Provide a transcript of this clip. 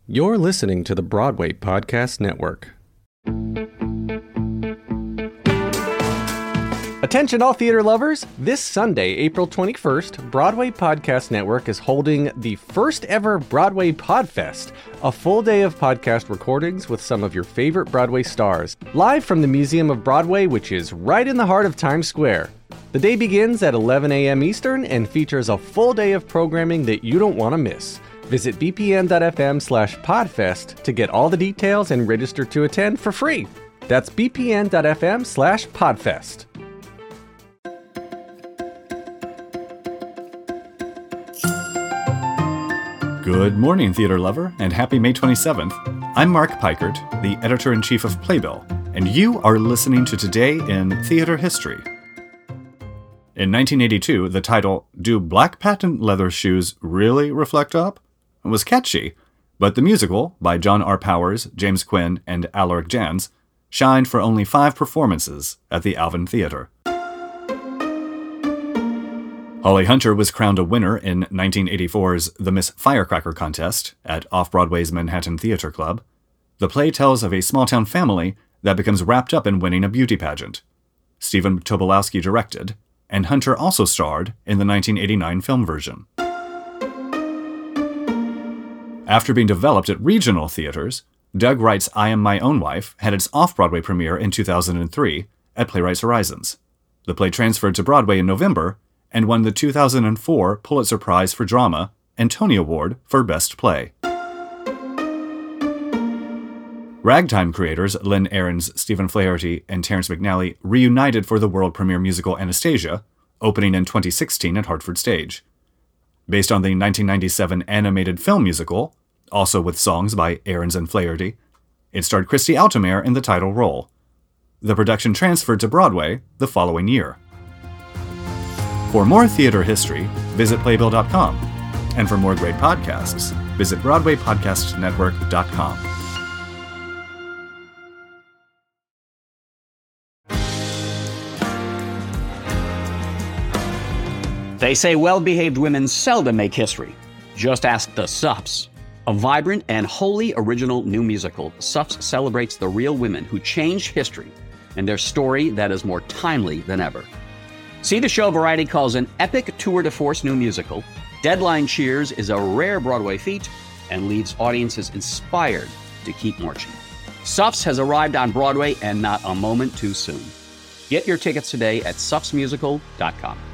You're listening to the Broadway Podcast Network. Attention all theater lovers! This Sunday, April 21st, Broadway Podcast Network is holding the first ever Broadway Podfest, a full day of podcast recordings with some of your favorite Broadway stars, live from the Museum of Broadway, which is right in the heart of Times Square. The day begins at 11 a.m. Eastern and features a full day of programming that you don't want to miss. Visit bpn.fm/podfest to get all the details and register to attend for free. That's bpn.fm/podfest. Good morning, theater lover, and happy May 27th. I'm Mark Pikert, the editor-in-chief of Playbill, and you are listening to Today in Theater History. In 1982, the title, "Do Black Patent Leather Shoes Really Reflect Up?" was catchy, but the musical, by John R. Powers, James Quinn, and Alaric Jans, shined for only 5 performances at the Alvin Theater. Holly Hunter was crowned a winner in 1984's The Miss Firecracker contest at Off-Broadway's Manhattan Theater Club. The play tells of a small-town family that becomes wrapped up in winning a beauty pageant. Stephen Tobolowsky directed, and Hunter also starred in the 1989 film version. After being developed at regional theaters, Doug Wright's I Am My Own Wife had its off-Broadway premiere in 2003 at Playwrights Horizons. The play transferred to Broadway in November and won the 2004 Pulitzer Prize for Drama and Tony Award for Best Play. Ragtime creators Lynn Ahrens, Stephen Flaherty, and Terrence McNally reunited for the world premiere musical Anastasia, opening in 2016 at Hartford Stage. Based on the 1997 animated film musical, also with songs by Ahrens and Flaherty, it starred Christy Altomare in the title role. The production transferred to Broadway the following year. For more theater history, visit playbill.com. And for more great podcasts, visit BroadwayPodcastNetwork.com. They say well-behaved women seldom make history. Just ask the Suffs. A vibrant and wholly original new musical, Suffs celebrates the real women who changed history and their story that is more timely than ever. See the show Variety calls an epic tour de force new musical. Deadline cheers is a rare Broadway feat and leaves audiences inspired to keep marching. Suffs has arrived on Broadway and not a moment too soon. Get your tickets today at suffsmusical.com.